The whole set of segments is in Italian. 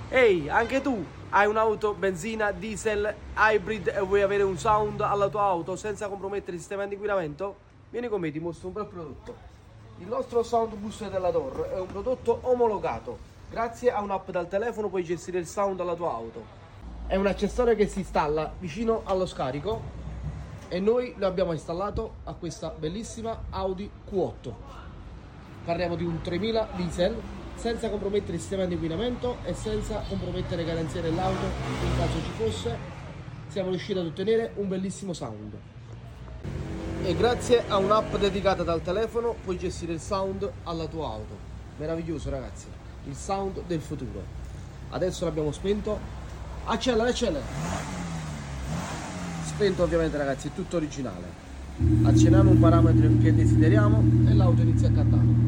Ehi, anche tu hai un'auto benzina, diesel, hybrid e vuoi avere un sound alla tua auto senza compromettere il sistema di inquinamento? Vieni con me, ti mostro un bel prodotto. Il nostro Sound Booster della Tor è un prodotto omologato. Grazie a un'app dal telefono puoi gestire il sound alla tua auto. È un accessorio che si installa vicino allo scarico e noi lo abbiamo installato a questa bellissima Audi Q8. Parliamo di un 3000 diesel senza compromettere il sistema di inquinamento e senza compromettere le garanzie dell'auto in caso ci fosse. Siamo riusciti ad ottenere un bellissimo sound e grazie a un'app dedicata dal telefono puoi gestire il sound alla tua auto. Meraviglioso ragazzi, il sound del futuro. Adesso l'abbiamo spento, accelera. Spento ovviamente ragazzi, è tutto originale. Accendiamo un parametro che desideriamo e l'auto inizia a cantare.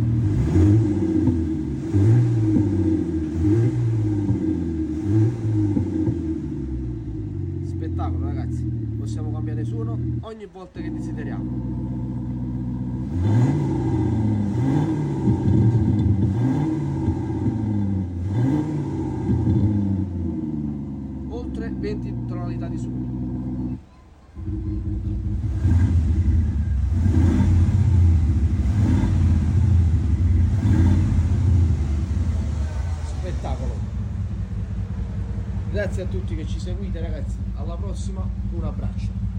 Spettacolo ragazzi, possiamo cambiare suono ogni volta che desideriamo. Oltre 20 tonalità di suono. Spettacolo. Grazie a tutti che ci seguite ragazzi, alla prossima, un abbraccio.